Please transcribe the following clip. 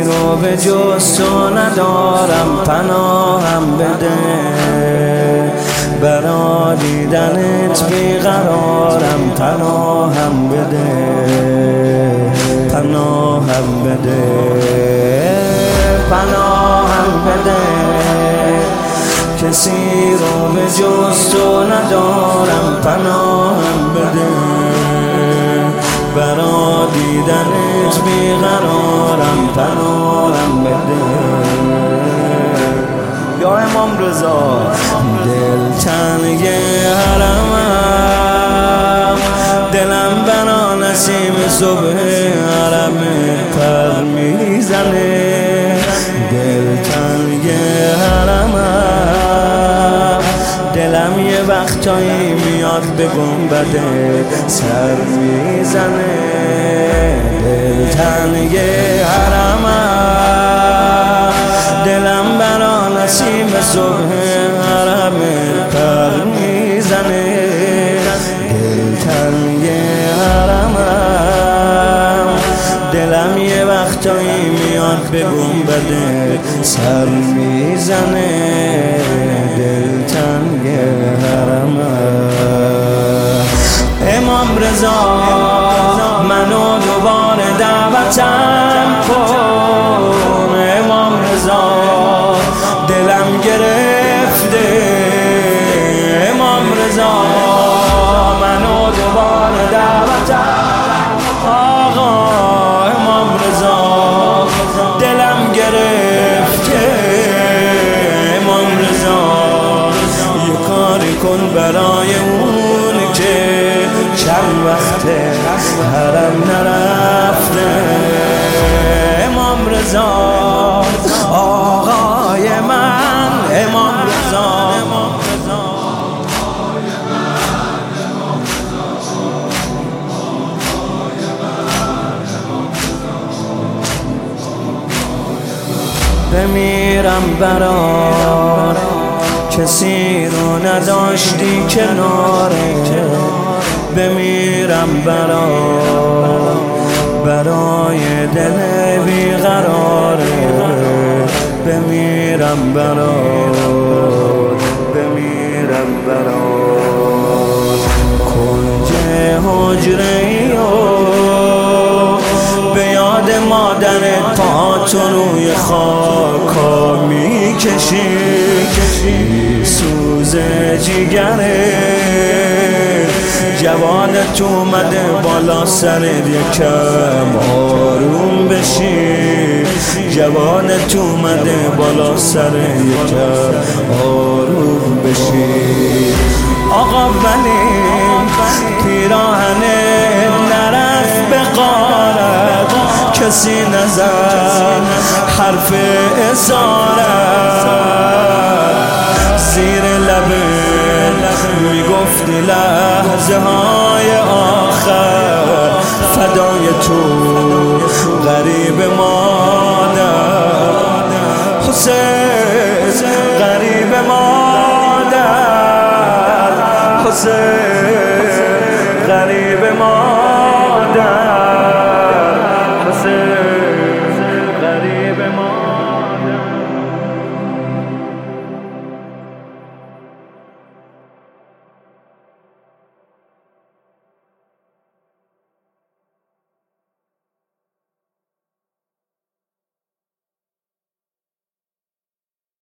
رو به جز تو ندارم، پناهم بده برا دیدنت بیقرارم، پناهم بده پناهم بده پناهم بده، کسی رو به جز تو ندارم، پناهم بده برا دیدنت بیقرارم، پناهم بده. یا امام رضا دلتنگ حرمم، دلم برا نسیم صبح حرم پر میزنه، دلتنگ حرمم، دلم یه وقتایی میاد به گنبد سر میزنه، دلتنگ حرمم، دلم برا نسیم صبح حرم پر میزنه، دلتنگ حرمم، دلم یه وقتایی میاد به گنبد سر میزنه، دلتنگ حرمم. امام رضا منو دوباره دعوتم کن، امام رضا دلم گرفته، امام رضا منو دوباره دعوتم، آقا امام رضا دلم گرفته، امام رضا یه کاری کن برای اون که چند وقته حرم نرفته، امام رضا آقای من، امام رضا بمیرم برات، کسی رو نداشتی کناره، بمیرم برات، برای دل بیقراره، بمیرم برات، بمیرم برات، کنج حجره و به یاد مادرت پاتو روی خاکا میکشی، سوز جیگره جوانت اومده بالا سرت، یکم آروم بشی، جوانت اومده بالا سرت، یکم آروم بشی، آقا ولی پیراهنت نرفت به غارت، کسی نزد حرف اسارت، زیر لبت میگفتی لحظه های آخر فدای تو غریب مادر، حسین غریب مادر، حسین غریب مادر.